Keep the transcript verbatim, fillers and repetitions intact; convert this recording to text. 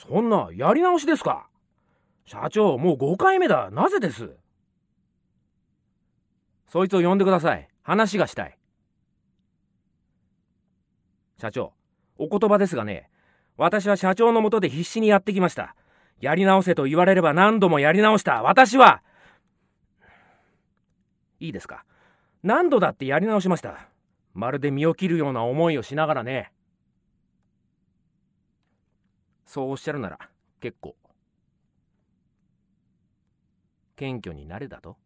そんな、やり直しですか？社長、もうごかいめだ。なぜです？そいつを呼んでください。話がしたい。社長、お言葉ですがね、私は社長の下で必死にやってきました。やり直せと言われれば何度もやり直した。私は、いいですか。何度だってやり直しました。まるで身を切るような思いをしながらね。そうおっしゃるなら結構。謙虚になれだと。